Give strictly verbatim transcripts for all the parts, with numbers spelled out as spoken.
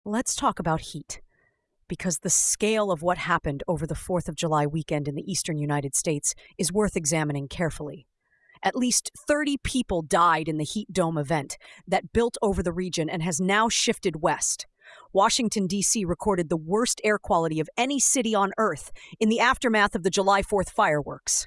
Let's talk about heat, because the scale of what happened over the fourth of July weekend in the eastern United States is worth examining carefully. At least thirty people died in the heat dome event that built over the region and has now shifted west. Washington, D C recorded the worst air quality of any city on Earth in the aftermath of the July fourth fireworks.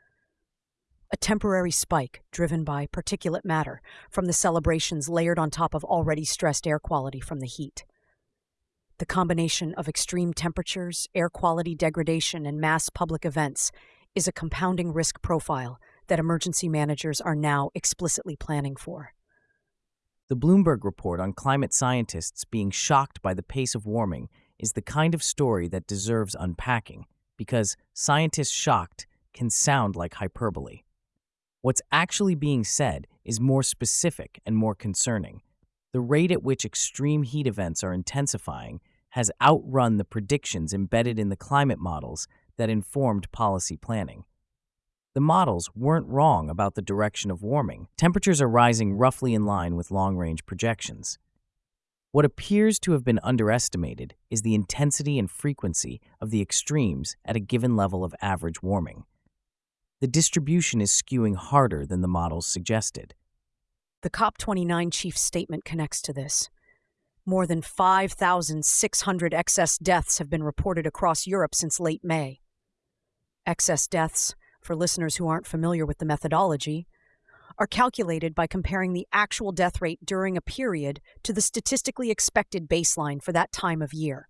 A temporary spike driven by particulate matter from the celebrations layered on top of already stressed air quality from the heat. The combination of extreme temperatures, air quality degradation, and mass public events is a compounding risk profile that emergency managers are now explicitly planning for. The Bloomberg report on climate scientists being shocked by the pace of warming is the kind of story that deserves unpacking, because scientists shocked can sound like hyperbole. What's actually being said is more specific and more concerning. The rate at which extreme heat events are intensifying has outrun the predictions embedded in the climate models that informed policy planning. The models weren't wrong about the direction of warming. Temperatures are rising roughly in line with long-range projections. What appears to have been underestimated is the intensity and frequency of the extremes at a given level of average warming. The distribution is skewing harder than the models suggested. The COP twenty-nine chief statement connects to this. More than five thousand six hundred excess deaths have been reported across Europe since late May. Excess deaths, for listeners who aren't familiar with the methodology, are calculated by comparing the actual death rate during a period to the statistically expected baseline for that time of year.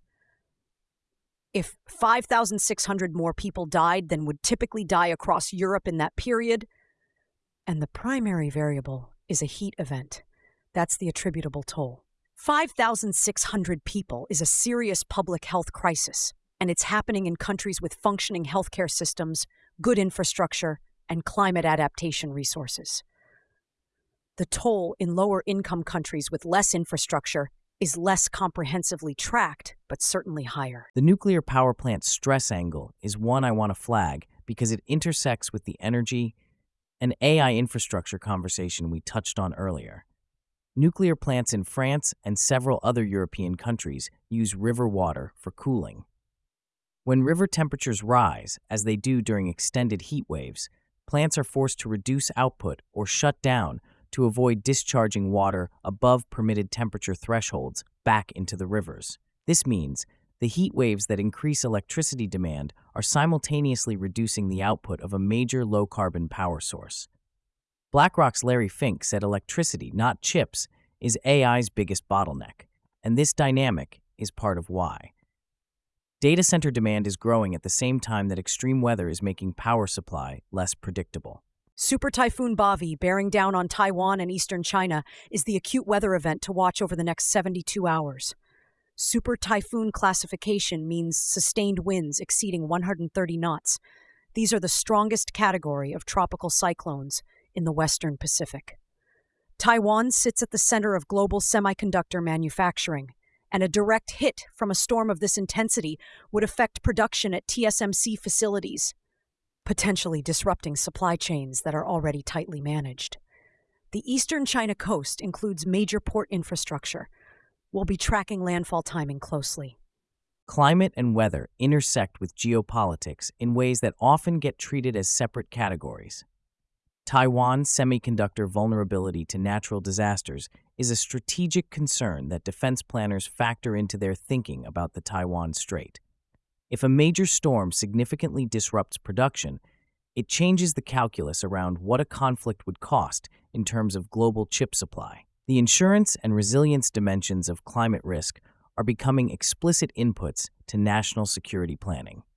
If five thousand six hundred more people died than would typically die across Europe in that period, and the primary variable is a heat event, that's the attributable toll. five thousand six hundred people is a serious public health crisis, and it's happening in countries with functioning healthcare systems, good infrastructure, and climate adaptation resources. The toll in lower-income countries with less infrastructure is less comprehensively tracked, but certainly higher. The nuclear power plant stress angle is one I want to flag because it intersects with the energy and A I infrastructure conversation we touched on earlier. Nuclear plants in France and several other European countries use river water for cooling. When river temperatures rise, as they do during extended heat waves, plants are forced to reduce output or shut down to avoid discharging water above permitted temperature thresholds back into the rivers. This means the heat waves that increase electricity demand are simultaneously reducing the output of a major low-carbon power source. BlackRock's Larry Fink said electricity, not chips, is A I's biggest bottleneck, and this dynamic is part of why. Data center demand is growing at the same time that extreme weather is making power supply less predictable. Super Typhoon Bavi, bearing down on Taiwan and eastern China, is the acute weather event to watch over the next seventy-two hours. Super Typhoon classification means sustained winds exceeding one hundred thirty knots. These are the strongest category of tropical cyclones in the Western Pacific. Taiwan sits at the center of global semiconductor manufacturing, and a direct hit from a storm of this intensity would affect production at T S M C facilities, potentially disrupting supply chains that are already tightly managed. The eastern China coast includes major port infrastructure. We'll be tracking landfall timing closely. Climate and weather intersect with geopolitics in ways that often get treated as separate categories. Taiwan's semiconductor vulnerability to natural disasters is a strategic concern that defense planners factor into their thinking about the Taiwan Strait. If a major storm significantly disrupts production, it changes the calculus around what a conflict would cost in terms of global chip supply. The insurance and resilience dimensions of climate risk are becoming explicit inputs to national security planning.